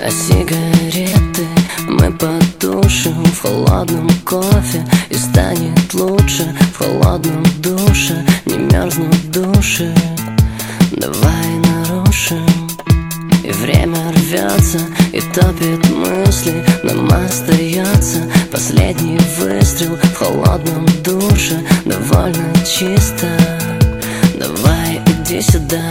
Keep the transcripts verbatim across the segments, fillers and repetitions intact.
а сигареты мы потушим в холодном кофе, и станет лучше в холодном душе. Не мерзнут души, давай нарушим. И время рвется и топит мысли, нам остается последний выстрел в холодном душе. Довольно чисто, давай иди сюда.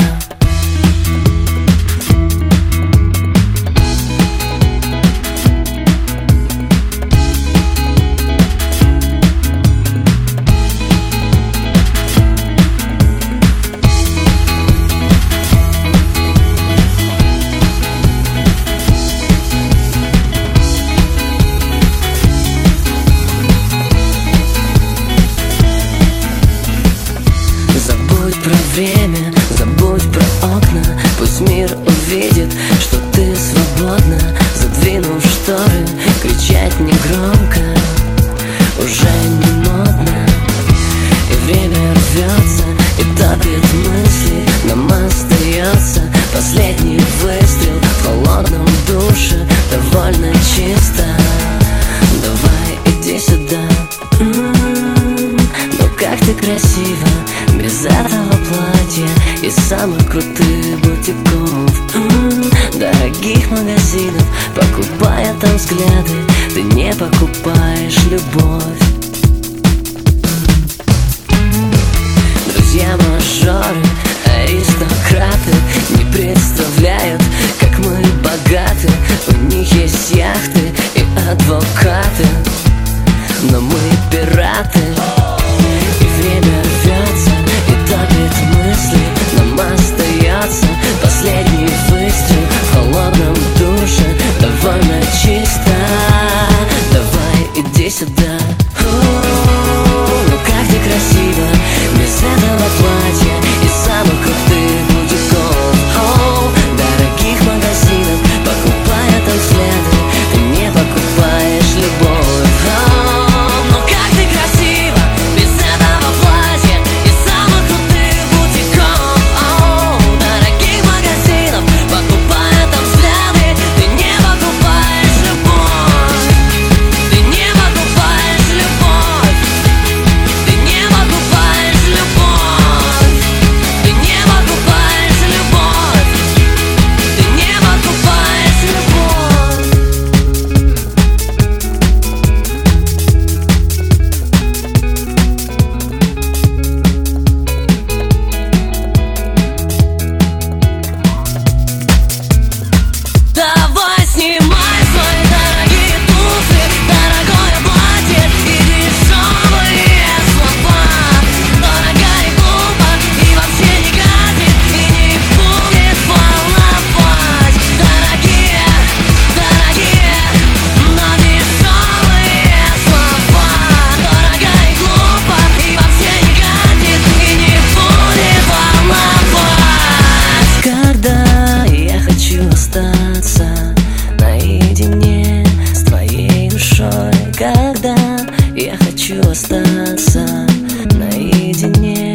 Забудь про время, забудь про окна. Пусть мир увидит, что ты свободна. Задвинув шторы, кричать негромко уже не модно. И время рвется и топит мысли, нам остается последний выстрел в холодном душе. Довольно чисто, давай иди сюда. М-м-м, ну как ты красива без этого платья и самых крутых бутиков, м-м, дорогих магазинов. Покупая там взгляды, ты не покупаешь любовь. Друзья-мажоры, аристократы не представляют, как мы богаты. У них есть яхты и адвокаты, но мы пираты. И время рвется и топит мысли, нам остается последний выстрел в холодном душе. Довольно чисто, давай иди сюда. У-у-у, ну как ты красива без этого платья и самых крутых бутиков, о, дорогих магазинов. Покупая там взгляды, ты не покупаешь любовь. О, ну как ты красива без этого платья и самых крутых бутиков, о, дорогих магазинов. Покупая там взгляды, ты не покупаешь любовь. Ты не покупаешь любовь. Ты не покупаешь любовь. Ты не покупаешь любовь. Ты не покупаешь любовь. Давай снимай свои дорогие туфли, дорогое платье и дешевые слова. Дорого и глупо, и вообще не катит, и не будет волновать. Дорогие, дорогие, но дешевые слова. Дорого и глупо, и вообще не катит, и не будет волновать. Когда я хочу остаться наедине с твоей душой, когда я хочу остаться наедине